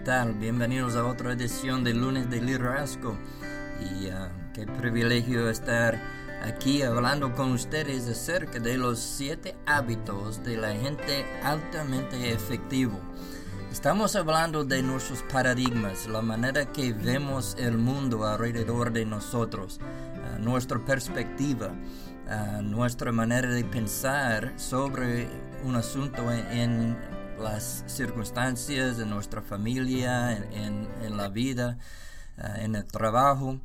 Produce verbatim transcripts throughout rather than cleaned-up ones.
tal? Bienvenidos a otra edición del Lunes de Liderazgo. Y uh, qué privilegio estar aquí hablando con ustedes acerca de los siete hábitos de la gente altamente efectivo. Estamos hablando de nuestros paradigmas, la manera que vemos el mundo alrededor de nosotros, uh, nuestra perspectiva, uh, nuestra manera de pensar sobre un asunto en, en las circunstancias de nuestra familia, en, en, en la vida, uh, en el trabajo.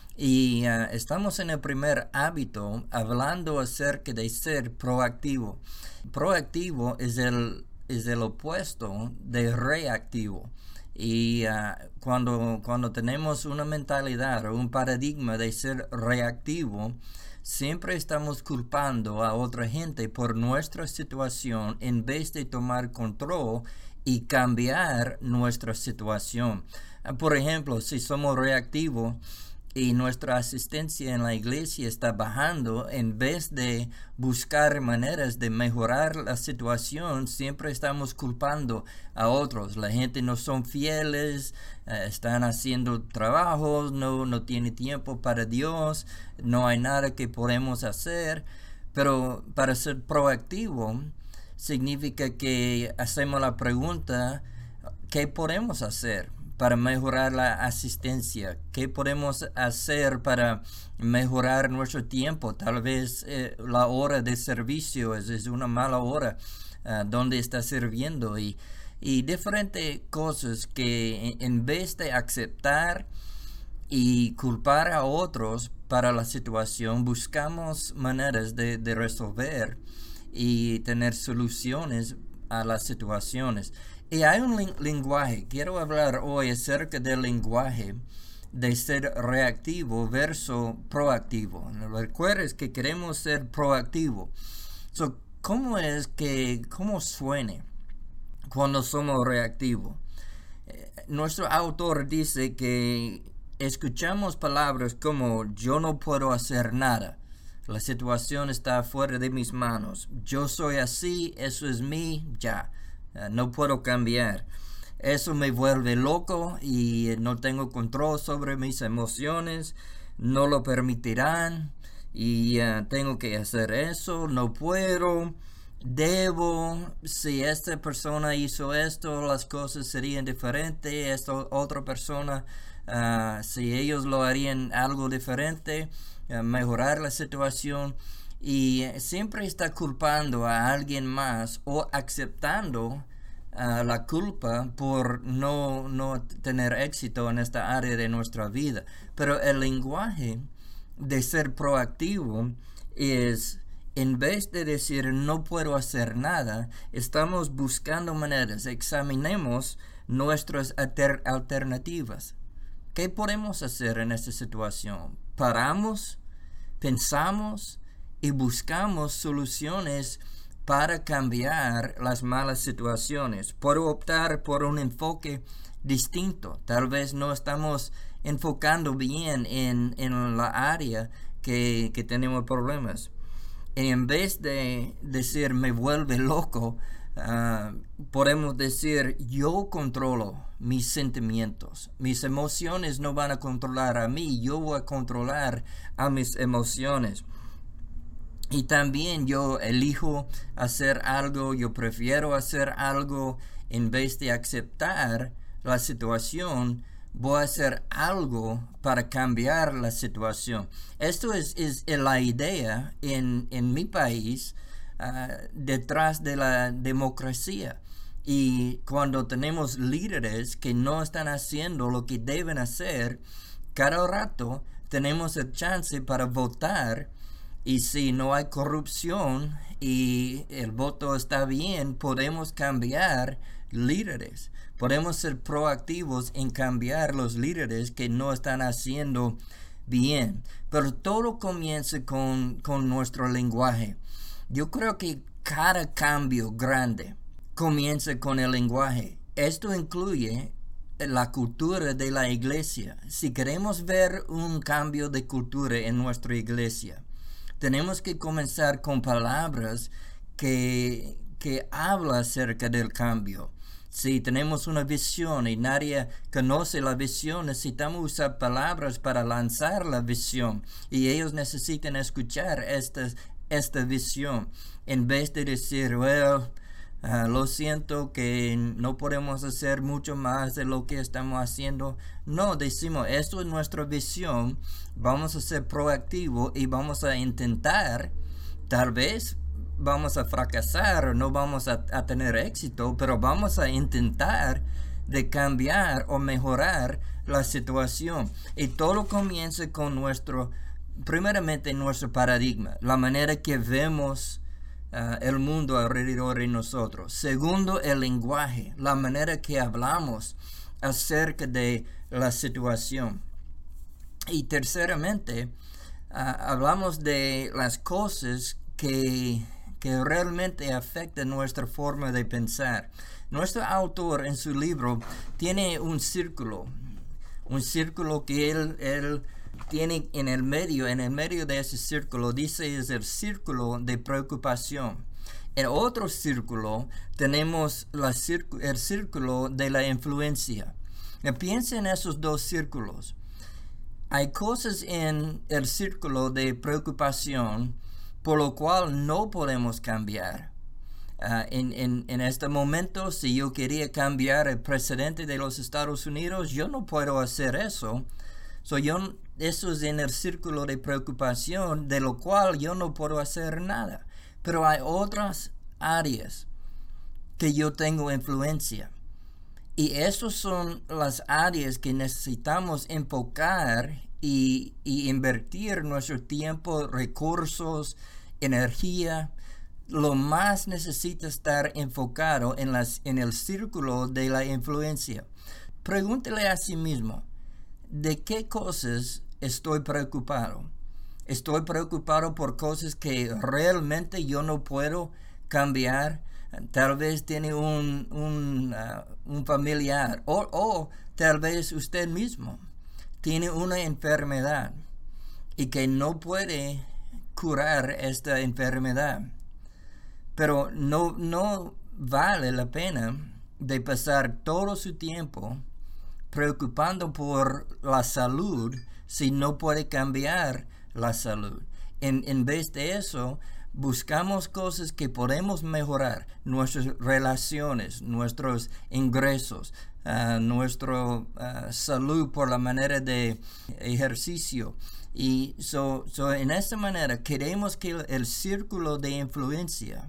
Y uh, estamos en el primer hábito hablando acerca de ser proactivo. Proactivo es el, es el opuesto de reactivo. Y uh, cuando, cuando tenemos una mentalidad o un paradigma de ser reactivo, siempre estamos culpando a otra gente por nuestra situación en vez de tomar control y cambiar nuestra situación. Por ejemplo, si somos reactivos y nuestra asistencia en la iglesia está bajando, en vez de buscar maneras de mejorar la situación, siempre estamos culpando a otros. La gente no son fieles, eh, están haciendo trabajos, no, no tiene tiempo para Dios, no hay nada que podemos hacer. Pero para ser proactivo significa que hacemos la pregunta, ¿qué podemos hacer para mejorar la asistencia? ¿Qué podemos hacer para mejorar nuestro tiempo? Tal vez eh, la hora de servicio es, es una mala hora uh, donde está sirviendo y, y diferentes cosas que en, en vez de aceptar y culpar a otros para la situación, buscamos maneras de, de resolver y tener soluciones a las situaciones. Y hay un ling- lenguaje, quiero hablar hoy acerca del lenguaje de ser reactivo versus proactivo. Recuerdes que queremos ser proactivo. So, ¿cómo es que, cómo suene cuando somos reactivos? Eh, nuestro autor dice que escuchamos palabras como yo no puedo hacer nada. La situación está fuera de mis manos. Yo soy así, eso es mí, ya. Uh, no puedo cambiar. Eso me vuelve loco y no tengo control sobre mis emociones. No lo permitirán y uh, tengo que hacer eso. No puedo. Debo. Si esta persona hizo esto, las cosas serían diferentes. Esta otra persona, uh, si ellos lo harían algo diferente, uh, mejorar la situación. Y siempre está culpando a alguien más o aceptando uh, la culpa por no, no tener éxito en esta área de nuestra vida. Pero el lenguaje de ser proactivo es, en vez de decir no puedo hacer nada, estamos buscando maneras. Examinemos nuestras alter- alternativas. ¿Qué podemos hacer en esta situación? Paramos, pensamos y buscamos soluciones para cambiar las malas situaciones. Puedo optar por un enfoque distinto. Tal vez no estamos enfocando bien en, en la área que, que tenemos problemas. Y en vez de decir me vuelve loco, uh, podemos decir yo controlo mis sentimientos. Mis emociones no van a controlar a mí, yo voy a controlar a mis emociones. Y también yo elijo hacer algo, yo prefiero hacer algo en vez de aceptar la situación, voy a hacer algo para cambiar la situación. Esto es, es la idea en, en mi país uh, detrás de la democracia. Y cuando tenemos líderes que no están haciendo lo que deben hacer, cada rato tenemos el chance para votar. Y si no hay corrupción y el voto está bien, podemos cambiar líderes. Podemos ser proactivos en cambiar los líderes que no están haciendo bien. Pero todo comienza con, con nuestro lenguaje. Yo creo que cada cambio grande comienza con el lenguaje. Esto incluye la cultura de la iglesia. Si queremos ver un cambio de cultura en nuestra iglesia, tenemos que comenzar con palabras que, que hablan acerca del cambio. Si tenemos una visión y nadie conoce la visión, necesitamos usar palabras para lanzar la visión. Y ellos necesitan escuchar esta, esta visión. En vez de decir, well, uh, lo siento que no podemos hacer mucho más de lo que estamos haciendo. No, decimos, esto es nuestra visión. Vamos a ser proactivos y vamos a intentar, tal vez, vamos a fracasar o no vamos a, a tener éxito, pero vamos a intentar de cambiar o mejorar la situación. Y todo comienza con nuestro, primeramente nuestro paradigma, la manera que vemos uh, el mundo alrededor de nosotros. Segundo, el lenguaje, la manera que hablamos acerca de la situación. Y terceramente, uh, hablamos de las cosas que que realmente afecta nuestra forma de pensar. Nuestro autor en su libro tiene un círculo, un círculo que él, él tiene en el medio, en el medio de ese círculo, dice es el círculo de preocupación. En otro círculo tenemos la círculo, el círculo de la influencia. Y piensa en esos dos círculos. Hay cosas en el círculo de preocupación por lo cual no podemos cambiar. Uh, en, en, en este momento, si yo quería cambiar el presidente de los Estados Unidos, yo no puedo hacer eso. So yo, eso es en el círculo de preocupación, de lo cual yo no puedo hacer nada. Pero hay otras áreas que yo tengo influencia. Y esas son las áreas que necesitamos enfocar y, y invertir nuestro tiempo, recursos, energía. Lo más necesita estar enfocado en, las, en el círculo de la influencia. Pregúntele a sí mismo, ¿de qué cosas estoy preocupado? ¿Estoy preocupado por cosas que realmente yo no puedo cambiar? Tal vez tiene un, un, uh, un familiar o, o tal vez usted mismo tiene una enfermedad y que no puede curar esta enfermedad. Pero no, no vale la pena de pasar todo su tiempo preocupando por la salud si no puede cambiar la salud. En, en vez de eso, buscamos cosas que podemos mejorar, nuestras relaciones, nuestros ingresos, uh, nuestra uh, salud por la manera de ejercicio. Y so, so en esta manera queremos que el, el círculo de influencia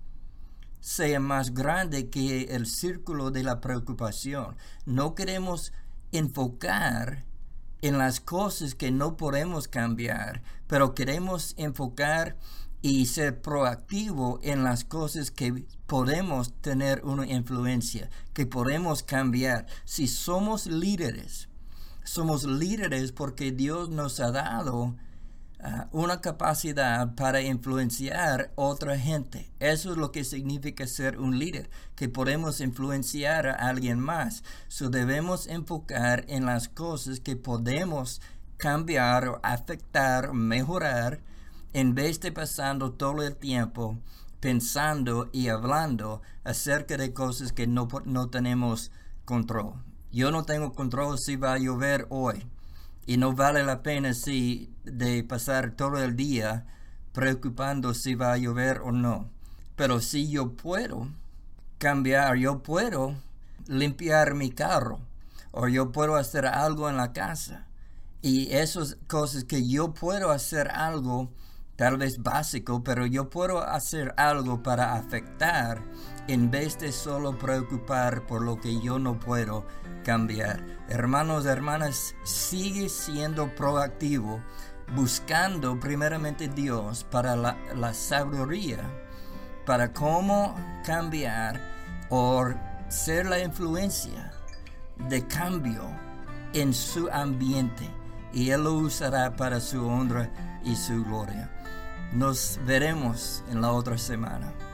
sea más grande que el círculo de la preocupación. No queremos enfocar en las cosas que no podemos cambiar, pero queremos enfocar y ser proactivo en las cosas que podemos tener una influencia, que podemos cambiar. Si somos líderes, somos líderes porque Dios nos ha dado Uh, una capacidad para influenciar a otra gente. Eso es lo que significa ser un líder, que podemos influenciar a alguien más. So debemos enfocar en las cosas que podemos cambiar o afectar, mejorar, en vez de pasando todo el tiempo pensando y hablando acerca de cosas que no, no tenemos control. Yo no tengo control si va a llover hoy. Y no vale la pena si de pasar todo el día preocupando si va a llover o no. Pero si yo puedo cambiar, yo puedo limpiar mi carro, o yo puedo hacer algo en la casa. Y esas cosas que yo puedo hacer algo, tal vez básico, pero yo puedo hacer algo para afectar en vez de solo preocupar por lo que yo no puedo cambiar. Hermanos, hermanas, sigue siendo proactivo, buscando primeramente Dios para la, la sabiduría, para cómo cambiar o ser la influencia de cambio en su ambiente, y Él lo usará para su honra y su gloria. Nos veremos en la otra semana.